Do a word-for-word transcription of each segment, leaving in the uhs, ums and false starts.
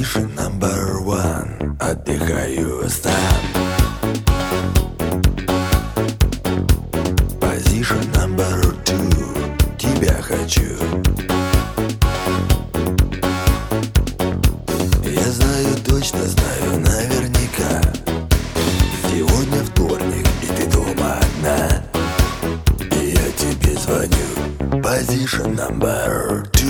Position number one. Отдыхаю сам. Position number two. Тебя хочу. Я знаю, точно знаю, наверняка. Сегодня вторник, и ты дома одна. И я тебе звоню. Position number two.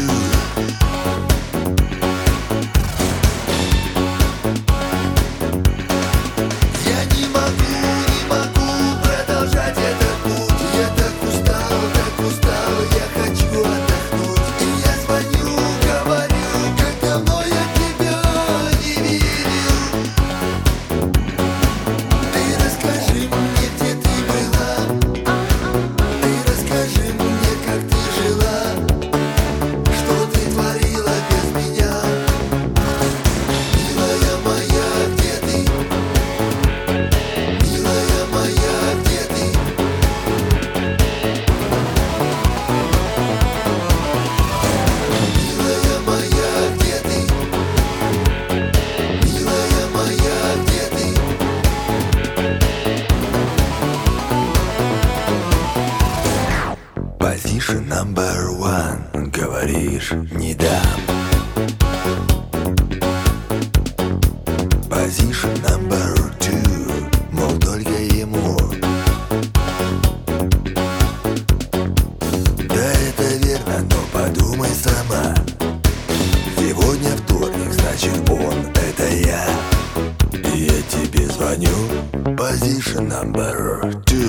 Position number one. Говоришь, не дам. Position number two. Мол, только ему. Да, это верно, но подумай сама. Сегодня вторник, значит он — это я. И я тебе звоню. Position number two.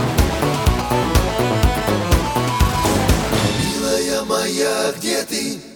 Моя, где ты?